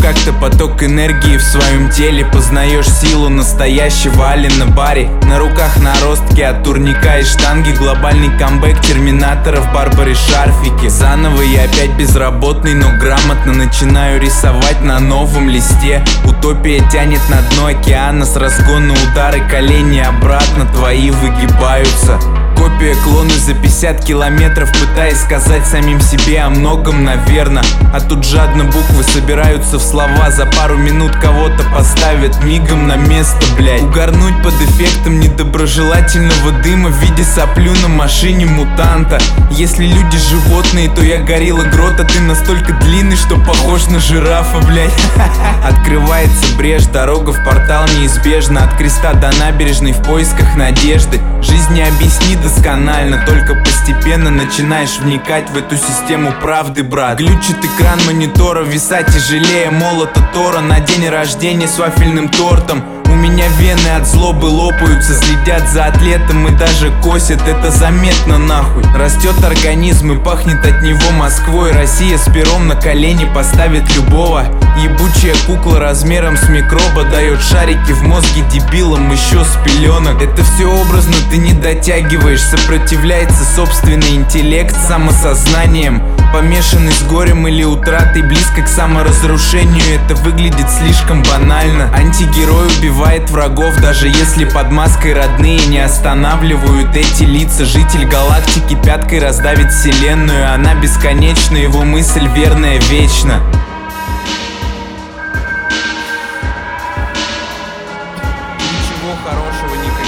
как-то поток энергии в своем теле. Познаешь силу настоящего Алина Барри. На руках наростки от турника и штанги. Глобальный камбэк терминаторов, Барбары шарфики. Заново я опять безработный, но грамотно начинаю рисовать на новом листе. Утопия тянет на дно океана, с разгона удары, колени обратно твои выгибаются. Копия клона за 50 километров, пытаясь сказать самим себе о многом, наверно. А тут жадно буквы собираются в слова. За пару минут кого-то поставят мигом на место, блядь. Угорнуть под эффектом недоброжелательного дыма в виде соплю на машине мутанта. Если люди животные, то я горилла грота. Ты настолько длинный, что похож на жирафа, блядь. Открывается брешь, дорога в портал неизбежна. От креста до набережной в поисках надежды. Жизнь не объяснит досконально, только постепенно начинаешь вникать в эту систему правды, брат. Глючит экран монитора, веса тяжелее молота Тора. На день рождения с вафельным тортом. У меня вены от злобы лопаются, следят за атлетом и даже косят, это заметно нахуй. Растет организм и пахнет от него Москвой. Россия с пером на колени поставит любого. Ебучая кукла размером с микроба дает шарики в мозге дебилам еще с пеленок. Это все образно, ты не дотягиваешь. Сопротивляется собственный интеллект самосознанием. Помешанный с горем или утратой, близко к саморазрушению. Это выглядит слишком банально. Антигерой убивает врагов, даже если под маской родные не останавливают эти лица. Житель галактики пяткой раздавит вселенную. Она бесконечна, его мысль верная вечно. Ничего хорошего никогда.